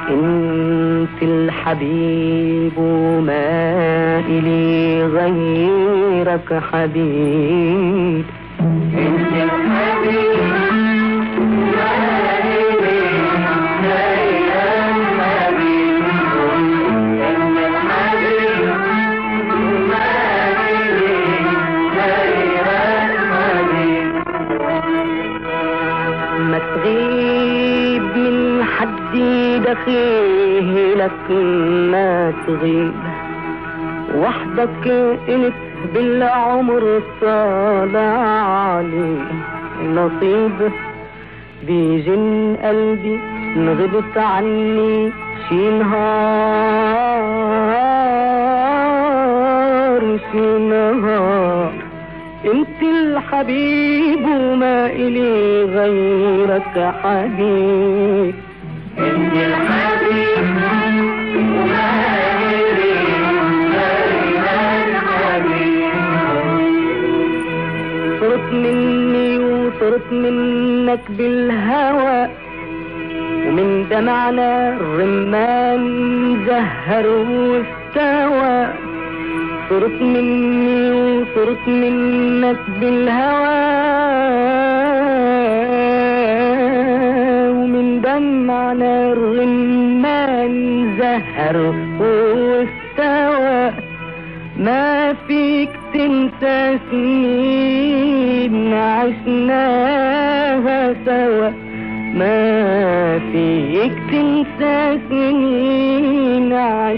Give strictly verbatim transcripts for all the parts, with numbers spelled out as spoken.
انت الحبيب وما إلي غيرك حبيب. انت الحبيب وما إلي غيرك حبيب. انت الحبيب وما إلي غيرك حبيب. ما تغيب من حدي دخيلك ما تغيب، وحدك انت بالعمر طالع لي نصيب. بيجن قلبي ان غبت عني شي نهار شي نهار. انت الحبيب وما إلي غيرك حبيب. انت الحبيب وما إلي غيرك حبيب. صرت مني وصرت منك بالهوى، ومن دمعنا الرمان زهر واستوى. صرت مني وصرت منك بالهوى، ومن دمعنا الرمان زهر واستوى. ما فيك تنسى سنين عشناها سوا. ما فيك تنسى سنين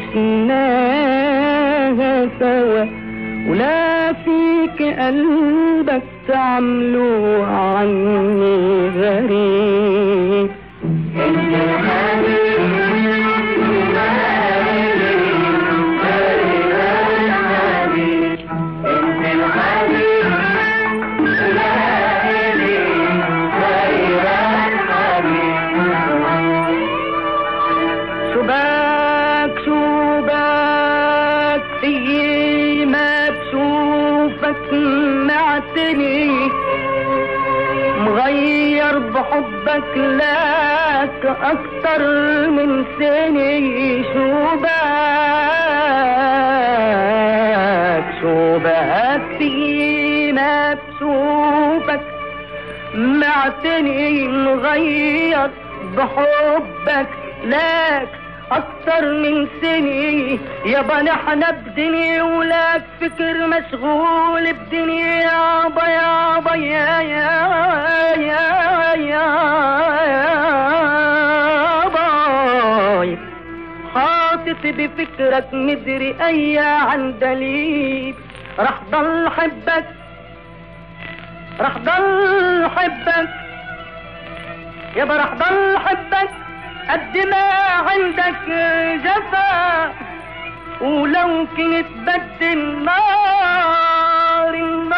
عشناها سوا. ولا فيك قلبك تعملو عني غريب. انت الحبيب وما إلي غيرك حبيب. انت الحبيب وما إلي غيرك حبيب. شباك شباك فيي ما بشوفك معتني، مغير بحبك لك أكتر من سني. شوبك شوبك فيي ما بشوفك معتني، مغير بحبك لك أكتر من سني. يابا نحنا بدنيا ولك فكر مشغول بدنيا. يابا يابا يا يا يا يابا حاطط بفكرك مدري أي عندليب. رح ضل حبك رح ضل حبك يابا رح ضل حبك قد ما عندك جفا. ولو كنت بدي النار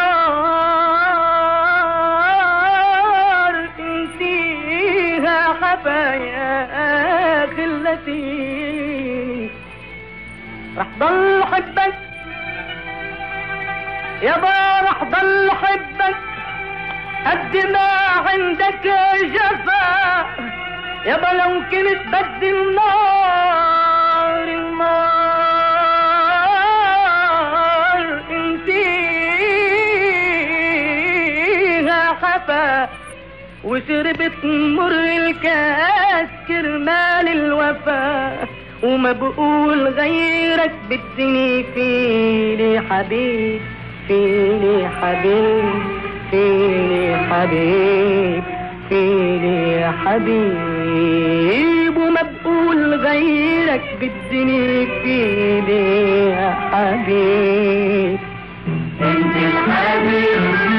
النار انتيها حبايا خلتي. رح ضل حبك يابا رح ضل حبك قد ما عندك جفا. يابا لو كنت بدي النار النار انتيها حفا. وشربت مر الكاس كرمال الوفا. وما بقول غيرك بدني فيلي حبيب فيلي حبيب فيلي حبيب فيلي حبيب. وما بقول غيرك بدني فيلي حبيب. انت الحبيب